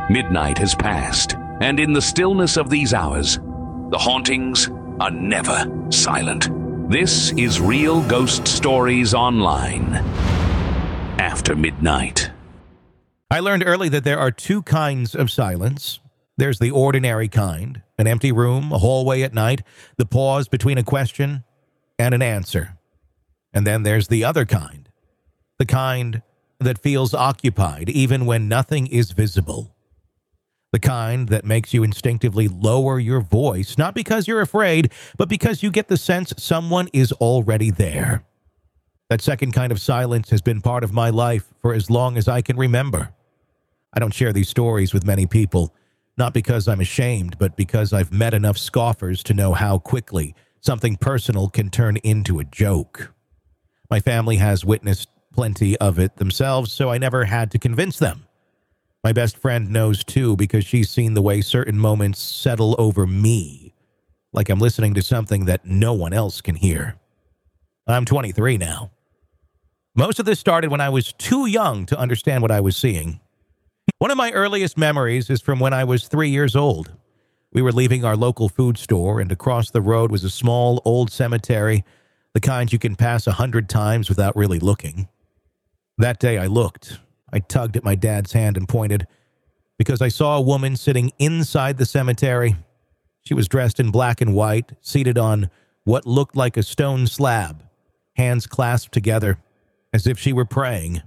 Midnight has passed, and in the stillness of these hours, the hauntings are never silent. This is Real Ghost Stories Online. After Midnight. I learned early that there are two kinds of silence. There's the ordinary kind, an empty room, a hallway at night, the pause between a question and an answer. And then there's the other kind, the kind that feels occupied even when nothing is visible. The kind that makes you instinctively lower your voice, not because you're afraid, but because you get the sense someone is already there. That second kind of silence has been part of my life for as long as I can remember. I don't share these stories with many people, not because I'm ashamed, but because I've met enough scoffers to know how quickly something personal can turn into a joke. My family has witnessed plenty of it themselves, so I never had to convince them. My best friend knows too, because she's seen the way certain moments settle over me, like I'm listening to something that no one else can hear. I'm 23 now. Most of this started when I was too young to understand what I was seeing. One of my earliest memories is from when I was 3 years old. We were leaving our local food store, and across the road was a small old cemetery, the kind you can pass 100 times without really looking. That day I looked. I tugged at my dad's hand and pointed, because I saw a woman sitting inside the cemetery. She was dressed in black and white, seated on what looked like a stone slab, hands clasped together, as if she were praying.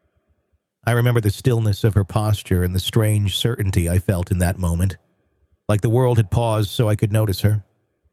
I remember the stillness of her posture and the strange certainty I felt in that moment, like the world had paused so I could notice her.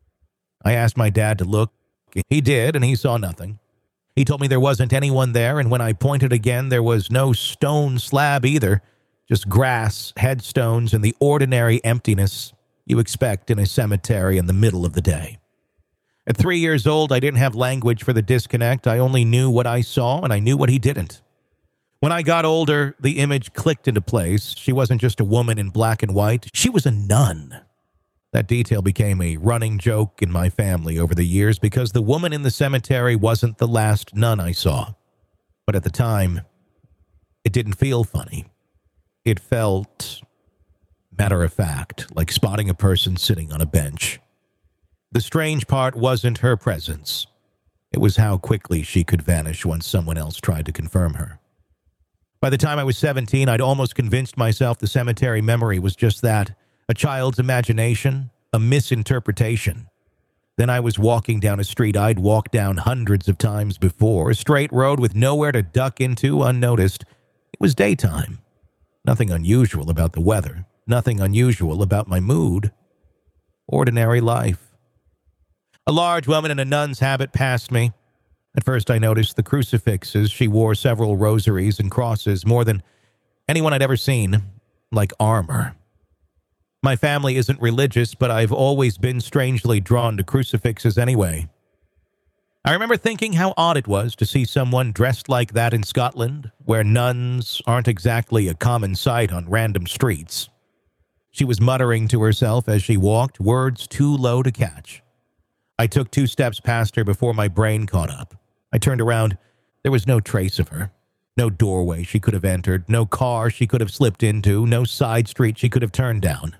I asked my dad to look. He did, and he saw nothing. He told me there wasn't anyone there, and when I pointed again, there was no stone slab either, just grass, headstones, and the ordinary emptiness you expect in a cemetery in the middle of the day. At 3 years old, I didn't have language for the disconnect. I only knew what I saw, and I knew what he didn't. When I got older, the image clicked into place. She wasn't just a woman in black and white. She was a nun. That detail became a running joke in my family over the years because the woman in the cemetery wasn't the last nun I saw. But at the time, it didn't feel funny. It felt matter of fact, like spotting a person sitting on a bench. The strange part wasn't her presence. It was how quickly she could vanish once someone else tried to confirm her. By the time I was 17, I'd almost convinced myself the cemetery memory was just that, a child's imagination, a misinterpretation. Then I was walking down a street I'd walked down hundreds of times before, a straight road with nowhere to duck into unnoticed. It was daytime. Nothing unusual about the weather, nothing unusual about my mood. Ordinary life. A large woman in a nun's habit passed me. At first I noticed the crucifixes. She wore several rosaries and crosses, more than anyone I'd ever seen, like armor. My family isn't religious, but I've always been strangely drawn to crucifixes anyway. I remember thinking how odd it was to see someone dressed like that in Scotland, where nuns aren't exactly a common sight on random streets. She was muttering to herself as she walked, words too low to catch. I took 2 steps past her before my brain caught up. I turned around. There was no trace of her. No doorway she could have entered, no car she could have slipped into, no side street she could have turned down.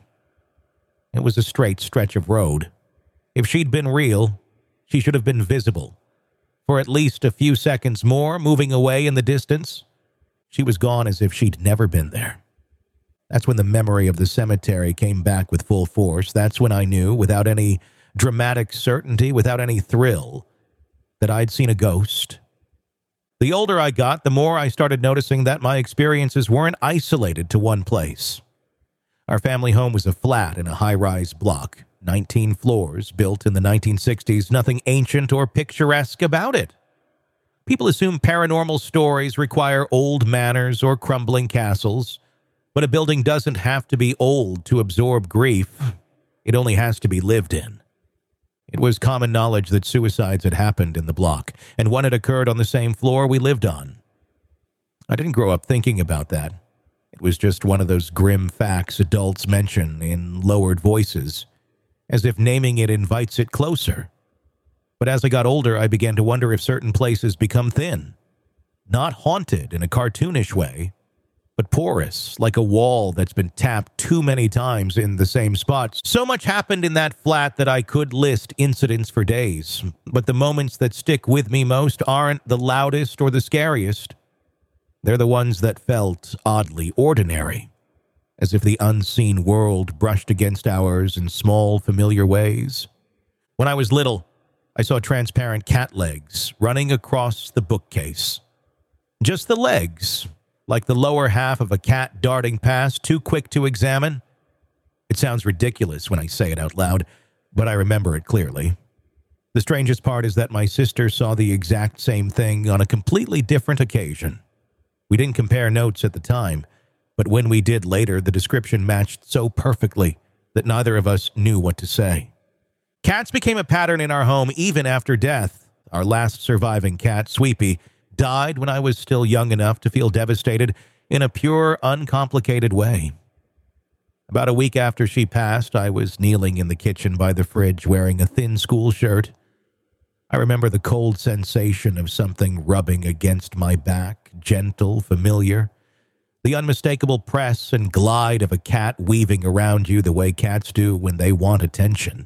It was a straight stretch of road. If she'd been real, she should have been visible. For at least a few seconds more, moving away in the distance, she was gone as if she'd never been there. That's when the memory of the cemetery came back with full force. That's when I knew, without any dramatic certainty, without any thrill, that I'd seen a ghost. The older I got, the more I started noticing that my experiences weren't isolated to one place. Our family home was a flat in a high-rise block, 19 floors, built in the 1960s, nothing ancient or picturesque about it. People assume paranormal stories require old manors or crumbling castles, but a building doesn't have to be old to absorb grief. It only has to be lived in. It was common knowledge that suicides had happened in the block, and one had occurred on the same floor we lived on. I didn't grow up thinking about that. It was just one of those grim facts adults mention in lowered voices, as if naming it invites it closer. But as I got older, I began to wonder if certain places become thin. Not haunted in a cartoonish way, but porous, like a wall that's been tapped too many times in the same spot. So much happened in that flat that I could list incidents for days, but the moments that stick with me most aren't the loudest or the scariest. They're the ones that felt oddly ordinary, as if the unseen world brushed against ours in small, familiar ways. When I was little, I saw transparent cat legs running across the bookcase. Just the legs, like the lower half of a cat darting past, too quick to examine. It sounds ridiculous when I say it out loud, but I remember it clearly. The strangest part is that my sister saw the exact same thing on a completely different occasion. We didn't compare notes at the time, but when we did later, the description matched so perfectly that neither of us knew what to say. Cats became a pattern in our home even after death. Our last surviving cat, Sweepy, died when I was still young enough to feel devastated in a pure, uncomplicated way. About a week after she passed, I was kneeling in the kitchen by the fridge wearing a thin school shirt. I remember the cold sensation of something rubbing against my back, gentle, familiar. The unmistakable press and glide of a cat weaving around you the way cats do when they want attention.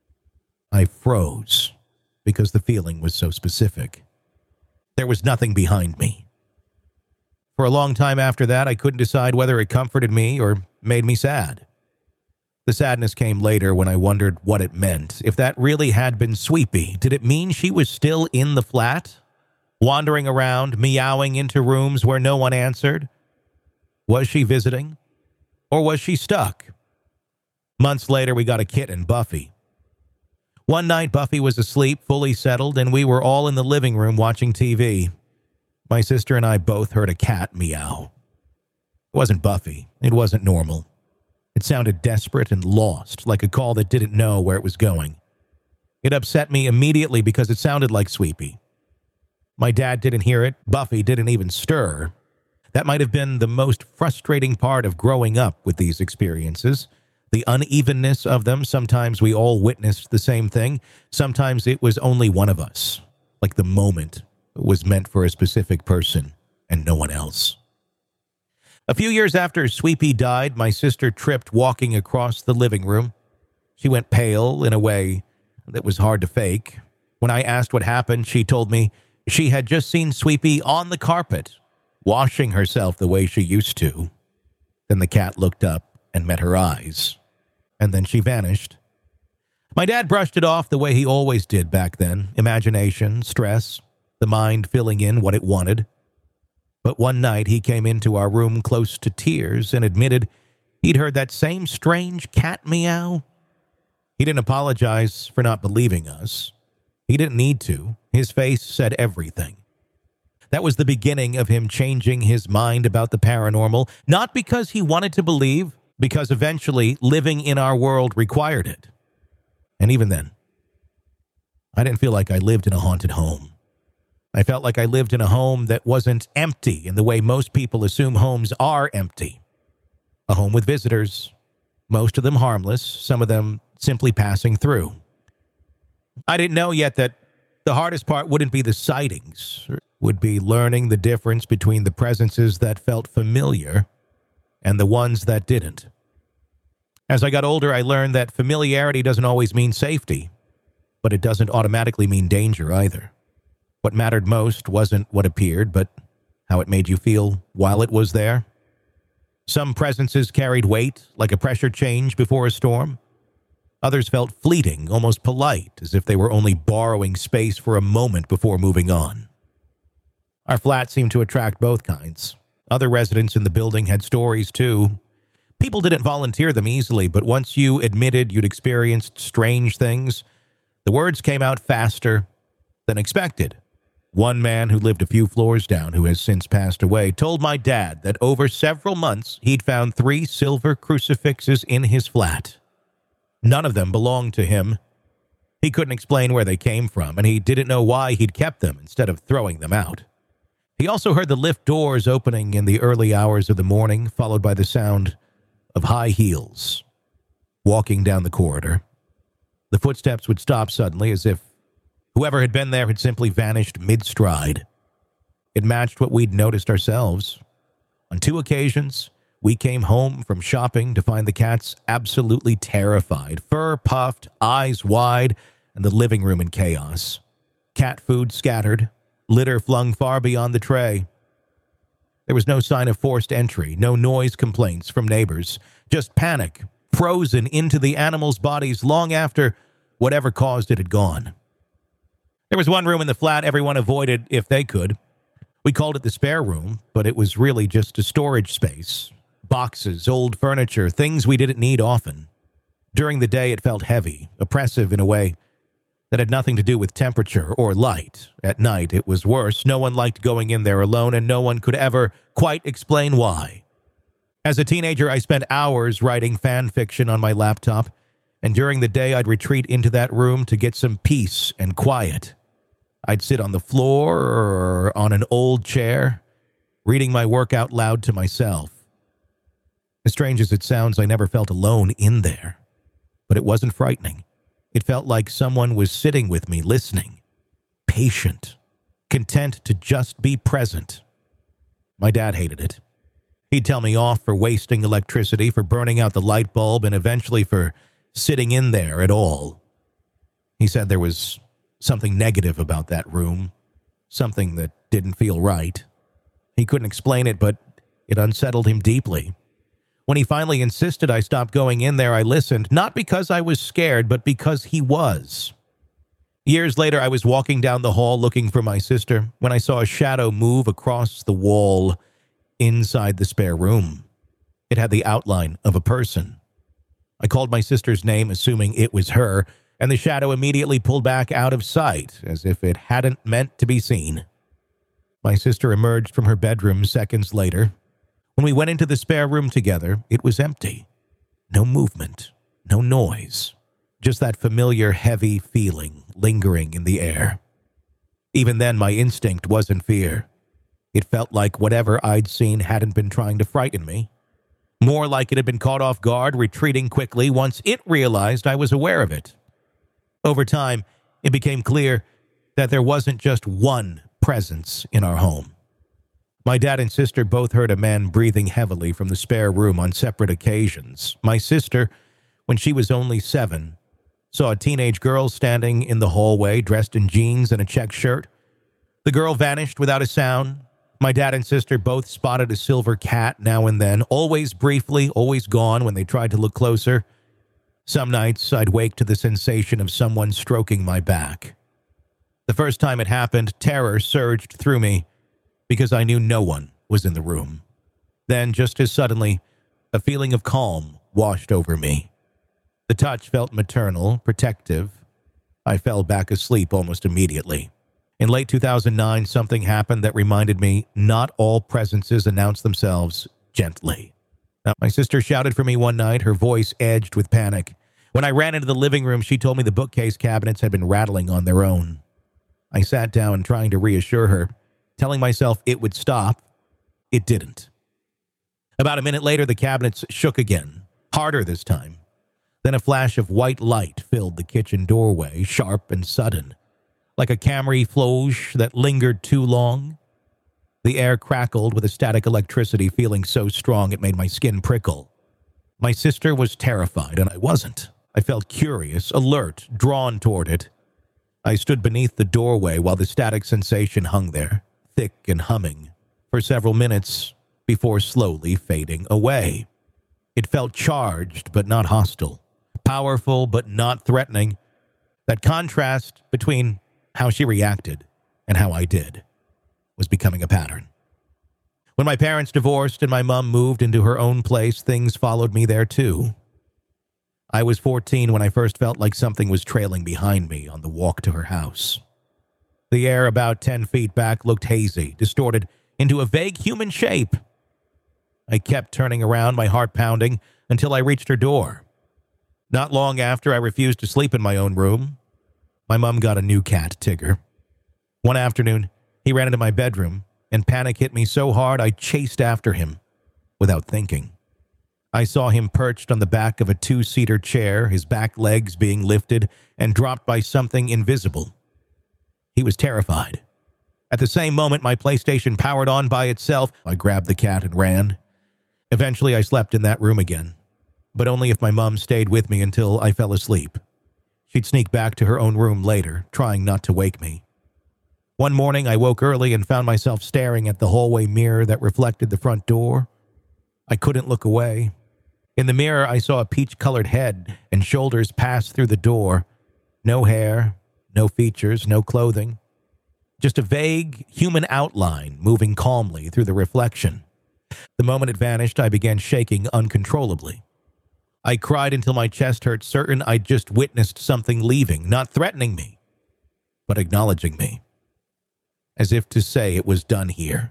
I froze because the feeling was so specific. There was nothing behind me. For a long time after that, I couldn't decide whether it comforted me or made me sad. The sadness came later when I wondered what it meant. If that really had been Sweepy, did it mean she was still in the flat? Wandering around, meowing into rooms where no one answered? Was she visiting? Or was she stuck? Months later, we got a kitten, Buffy. One night, Buffy was asleep, fully settled, and we were all in the living room watching TV. My sister and I both heard a cat meow. It wasn't Buffy. It wasn't normal. It sounded desperate and lost, like a call that didn't know where it was going. It upset me immediately because it sounded like Sweepy. My dad didn't hear it. Buffy didn't even stir. That might have been the most frustrating part of growing up with these experiences. The unevenness of them. Sometimes we all witnessed the same thing. Sometimes it was only one of us. Like the moment was meant for a specific person and no one else. A few years after Sweepy died, my sister tripped walking across the living room. She went pale in a way that was hard to fake. When I asked what happened, she told me she had just seen Sweepy on the carpet, washing herself the way she used to. Then the cat looked up and met her eyes. And then she vanished. My dad brushed it off the way he always did back then. Imagination, stress, the mind filling in what it wanted. But one night he came into our room close to tears and admitted he'd heard that same strange cat meow. He didn't apologize for not believing us. He didn't need to. His face said everything. That was the beginning of him changing his mind about the paranormal, not because he wanted to believe, because eventually living in our world required it. And even then, I didn't feel like I lived in a haunted home. I felt like I lived in a home that wasn't empty in the way most people assume homes are empty. A home with visitors, most of them harmless, some of them simply passing through. I didn't know yet that the hardest part wouldn't be the sightings, would be learning the difference between the presences that felt familiar and the ones that didn't. As I got older, I learned that familiarity doesn't always mean safety, but it doesn't automatically mean danger either. What mattered most wasn't what appeared, but how it made you feel while it was there. Some presences carried weight, like a pressure change before a storm. Others felt fleeting, almost polite, as if they were only borrowing space for a moment before moving on. Our flat seemed to attract both kinds. Other residents in the building had stories, too. People didn't volunteer them easily, but once you admitted you'd experienced strange things, the words came out faster than expected. One man who lived a few floors down, who has since passed away, told my dad that over several months he'd found 3 silver crucifixes in his flat. None of them belonged to him. He couldn't explain where they came from, and he didn't know why he'd kept them instead of throwing them out. He also heard the lift doors opening in the early hours of the morning, followed by the sound of high heels walking down the corridor. The footsteps would stop suddenly, as if whoever had been there had simply vanished mid-stride. It matched what we'd noticed ourselves. On 2 occasions, we came home from shopping to find the cats absolutely terrified, fur puffed, eyes wide, and the living room in chaos. Cat food scattered, litter flung far beyond the tray. There was no sign of forced entry, no noise complaints from neighbors, just panic, frozen into the animals' bodies long after whatever caused it had gone. There was one room in the flat everyone avoided if they could. We called it the spare room, but it was really just a storage space. Boxes, old furniture, things we didn't need often. During the day, it felt heavy, oppressive in a way that had nothing to do with temperature or light. At night, it was worse. No one liked going in there alone, and no one could ever quite explain why. As a teenager, I spent hours writing fan fiction on my laptop, and during the day, I'd retreat into that room to get some peace and quiet. I'd sit on the floor or on an old chair, reading my work out loud to myself. As strange as it sounds, I never felt alone in there. But it wasn't frightening. It felt like someone was sitting with me, listening, patient, content to just be present. My dad hated it. He'd tell me off for wasting electricity, for burning out the light bulb, and eventually for sitting in there at all. He said there was something negative about that room, something that didn't feel right. He couldn't explain it, but it unsettled him deeply. When he finally insisted I stop going in there, I listened, not because I was scared, but because he was. Years later, I was walking down the hall looking for my sister when I saw a shadow move across the wall inside the spare room. It had the outline of a person. I called my sister's name, assuming it was her, and the shadow immediately pulled back out of sight, as if it hadn't meant to be seen. My sister emerged from her bedroom seconds later. When we went into the spare room together, it was empty. No movement, no noise, just that familiar heavy feeling lingering in the air. Even then, my instinct wasn't fear. It felt like whatever I'd seen hadn't been trying to frighten me. More like it had been caught off guard, retreating quickly once it realized I was aware of it. Over time, it became clear that there wasn't just one presence in our home. My dad and sister both heard a man breathing heavily from the spare room on separate occasions. My sister, when she was only 7, saw a teenage girl standing in the hallway dressed in jeans and a check shirt. The girl vanished without a sound. My dad and sister both spotted a silver cat now and then, always briefly, always gone when they tried to look closer. Some nights, I'd wake to the sensation of someone stroking my back. The first time it happened, terror surged through me because I knew no one was in the room. Then, just as suddenly, a feeling of calm washed over me. The touch felt maternal, protective. I fell back asleep almost immediately. In late 2009, something happened that reminded me not all presences announce themselves gently. Now, my sister shouted for me one night, her voice edged with panic. When I ran into the living room, she told me the bookcase cabinets had been rattling on their own. I sat down trying to reassure her, telling myself it would stop. It didn't. About a minute later, the cabinets shook again, harder this time. Then a flash of white light filled the kitchen doorway, sharp and sudden, like a camouflage that lingered too long. The air crackled with a static electricity feeling so strong it made my skin prickle. My sister was terrified, and I wasn't. I felt curious, alert, drawn toward it. I stood beneath the doorway while the static sensation hung there, thick and humming, for several minutes before slowly fading away. It felt charged but not hostile, powerful but not threatening. That contrast between how she reacted and how I did was becoming a pattern. When my parents divorced and my mom moved into her own place, things followed me there too. I was 14 when I first felt like something was trailing behind me on the walk to her house. The air about 10 feet back looked hazy, distorted into a vague human shape. I kept turning around, my heart pounding, until I reached her door. Not long after, I refused to sleep in my own room. My mom got a new cat, Tigger. One afternoon, he ran into my bedroom, and panic hit me so hard I chased after him without thinking. I saw him perched on the back of a 2-seater chair, his back legs being lifted and dropped by something invisible. He was terrified. At the same moment, my PlayStation powered on by itself. I grabbed the cat and ran. Eventually, I slept in that room again, but only if my mom stayed with me until I fell asleep. She'd sneak back to her own room later, trying not to wake me. One morning, I woke early and found myself staring at the hallway mirror that reflected the front door. I couldn't look away. In the mirror, I saw a peach-colored head and shoulders pass through the door. No hair, no features, no clothing. Just a vague human outline moving calmly through the reflection. The moment it vanished, I began shaking uncontrollably. I cried until my chest hurt, certain I'd just witnessed something leaving, not threatening me, but acknowledging me, as if to say it was done here.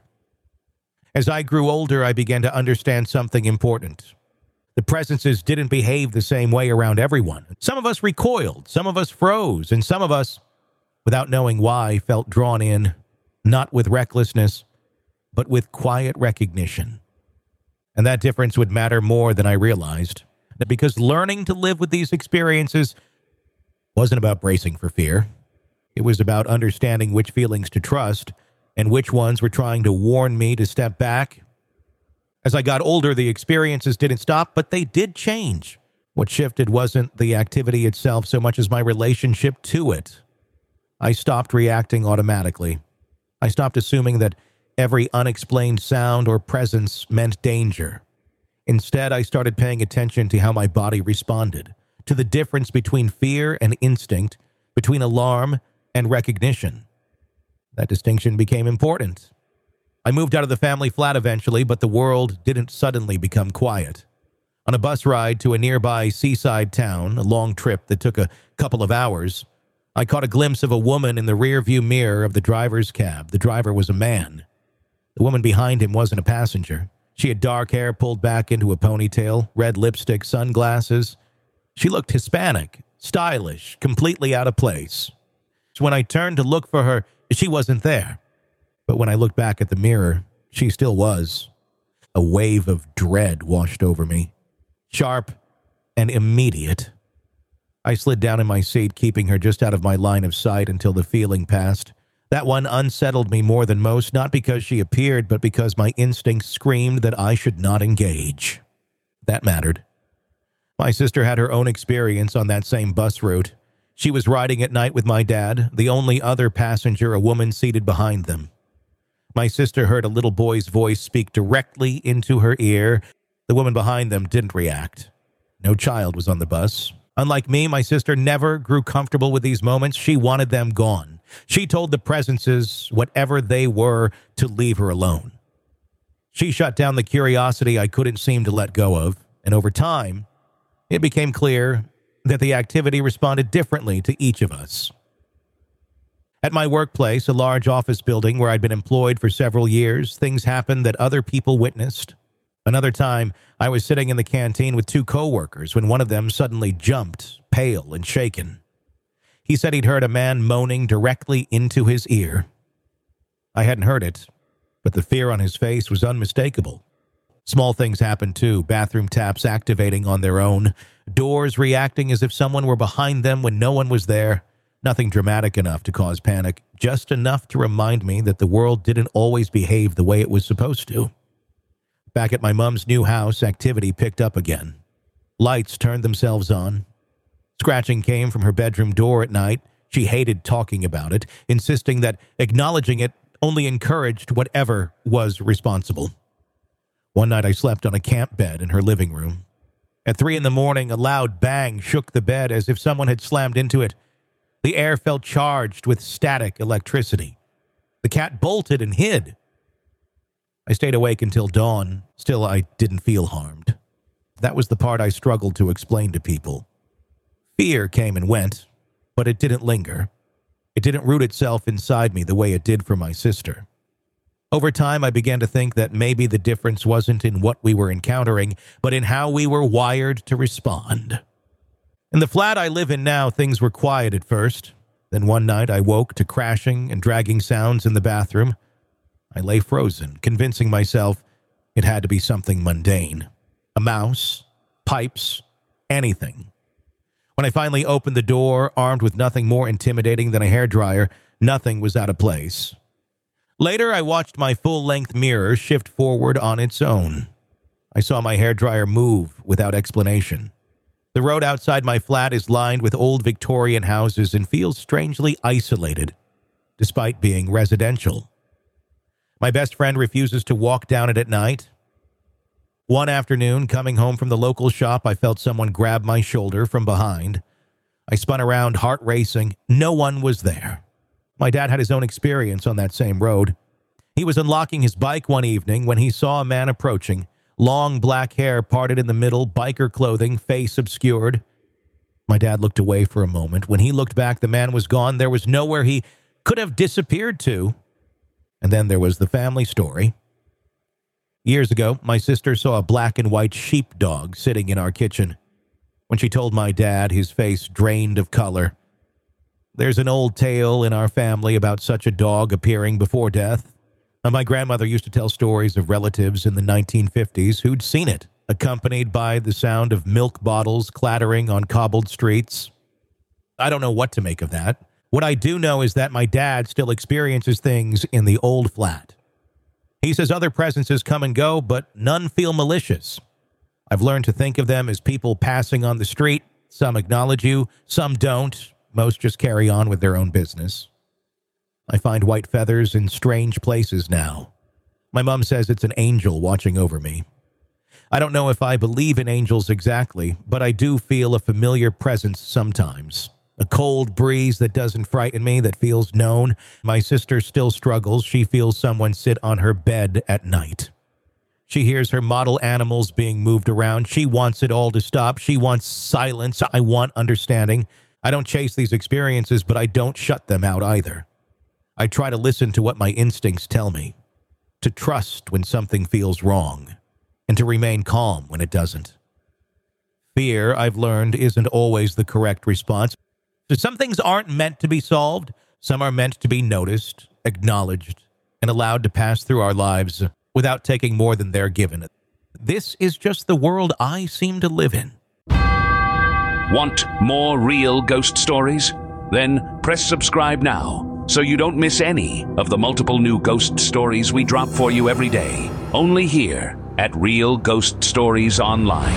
As I grew older, I began to understand something important. The presences didn't behave the same way around everyone. Some of us recoiled, some of us froze, and some of us, without knowing why, felt drawn in, not with recklessness, but with quiet recognition. And that difference would matter more than I realized, because learning to live with these experiences wasn't about bracing for fear. It was about understanding which feelings to trust and which ones were trying to warn me to step back. As I got older, the experiences didn't stop, but they did change. What shifted wasn't the activity itself so much as my relationship to it. I stopped reacting automatically. I stopped assuming that every unexplained sound or presence meant danger. Instead, I started paying attention to how my body responded, to the difference between fear and instinct, between alarm and recognition. That distinction became important. I moved out of the family flat eventually, but the world didn't suddenly become quiet. On a bus ride to a nearby seaside town, a long trip that took a couple of hours, I caught a glimpse of a woman in the rearview mirror of the driver's cab. The driver was a man. The woman behind him wasn't a passenger. She had dark hair pulled back into a ponytail, red lipstick, sunglasses. She looked Hispanic, stylish, completely out of place. So when I turned to look for her, she wasn't there. But when I looked back at the mirror, she still was. A wave of dread washed over me, sharp and immediate. I slid down in my seat, keeping her just out of my line of sight until the feeling passed. That one unsettled me more than most, not because she appeared, but because my instincts screamed that I should not engage. That mattered. My sister had her own experience on that same bus route. She was riding at night with my dad, the only other passenger a woman seated behind them. My sister heard a little boy's voice speak directly into her ear. The woman behind them didn't react. No child was on the bus. Unlike me, my sister never grew comfortable with these moments. She wanted them gone. She told the presences, whatever they were, to leave her alone. She shut down the curiosity I couldn't seem to let go of, and over time, it became clear that the activity responded differently to each of us. At my workplace, a large office building where I'd been employed for several years, things happened that other people witnessed. Another time, I was sitting in the canteen with two coworkers when one of them suddenly jumped, pale and shaken. He said he'd heard a man moaning directly into his ear. I hadn't heard it, but the fear on his face was unmistakable. Small things happened too, bathroom taps activating on their own, doors reacting as if someone were behind them when no one was there. Nothing dramatic enough to cause panic, just enough to remind me that the world didn't always behave the way it was supposed to. Back at my mom's new house, activity picked up again. Lights turned themselves on. Scratching came from her bedroom door at night. She hated talking about it, insisting that acknowledging it only encouraged whatever was responsible. One night I slept on a camp bed in her living room. At 3 a.m, a loud bang shook the bed as if someone had slammed into it. The air felt charged with static electricity. The cat bolted and hid. I stayed awake until dawn. Still, I didn't feel harmed. That was the part I struggled to explain to people. Fear came and went, but it didn't linger. It didn't root itself inside me the way it did for my sister. Over time, I began to think that maybe the difference wasn't in what we were encountering, but in how we were wired to respond. In the flat I live in now, things were quiet at first. Then one night I woke to crashing and dragging sounds in the bathroom. I lay frozen, convincing myself it had to be something mundane. A mouse, pipes, anything. When I finally opened the door, armed with nothing more intimidating than a hairdryer, nothing was out of place. Later, I watched my full-length mirror shift forward on its own. I saw my hairdryer move without explanation. The road outside my flat is lined with old Victorian houses and feels strangely isolated, despite being residential. My best friend refuses to walk down it at night. One afternoon, coming home from the local shop, I felt someone grab my shoulder from behind. I spun around, heart racing. No one was there. My dad had his own experience on that same road. He was unlocking his bike one evening when he saw a man approaching, long black hair parted in the middle, biker clothing, face obscured. My dad looked away for a moment. When he looked back, the man was gone. There was nowhere he could have disappeared to. And then there was the family story. Years ago, my sister saw a black and white sheepdog sitting in our kitchen. When she told my dad, his face drained of color. There's an old tale in our family about such a dog appearing before death. My grandmother used to tell stories of relatives in the 1950s who'd seen it, accompanied by the sound of milk bottles clattering on cobbled streets. I don't know what to make of that. What I do know is that my dad still experiences things in the old flat. He says other presences come and go, but none feel malicious. I've learned to think of them as people passing on the street. Some acknowledge you, some don't. Most just carry on with their own business. I find white feathers in strange places now. My mom says it's an angel watching over me. I don't know if I believe in angels exactly, but I do feel a familiar presence sometimes. A cold breeze that doesn't frighten me, that feels known. My sister still struggles. She feels someone sit on her bed at night. She hears her model animals being moved around. She wants it all to stop. She wants silence. I want understanding. I don't chase these experiences, but I don't shut them out either. I try to listen to what my instincts tell me, to trust when something feels wrong, and to remain calm when it doesn't. Fear, I've learned, isn't always the correct response. So some things aren't meant to be solved. Some are meant to be noticed, acknowledged, and allowed to pass through our lives without taking more than they're given. This is just the world I seem to live in. Want more real ghost stories? Then press subscribe now so you don't miss any of the multiple new ghost stories we drop for you every day. Only here at Real Ghost Stories Online.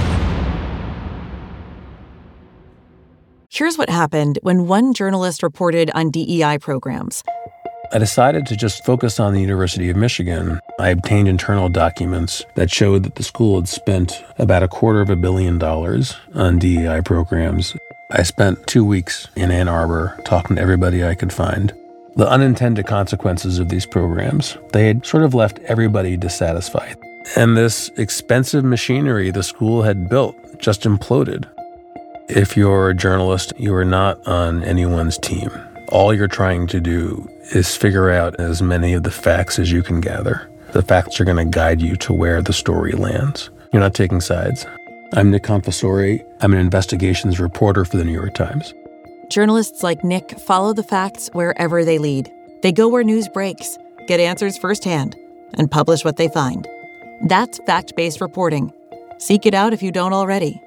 Here's what happened when one journalist reported on DEI programs. I decided to just focus on the University of Michigan. I obtained internal documents that showed that the school had spent about $250 million on DEI programs. I spent 2 weeks in Ann Arbor talking to everybody I could find. The unintended consequences of these programs, they had sort of left everybody dissatisfied. And this expensive machinery the school had built just imploded. If you're a journalist, you are not on anyone's team. All you're trying to do is figure out as many of the facts as you can gather. The facts are going to guide you to where the story lands. You're not taking sides. I'm Nick Confessori. I'm an investigations reporter for the New York Times. Journalists like Nick follow the facts wherever they lead. They go where news breaks, get answers firsthand, and publish what they find. That's fact-based reporting. Seek it out if you don't already.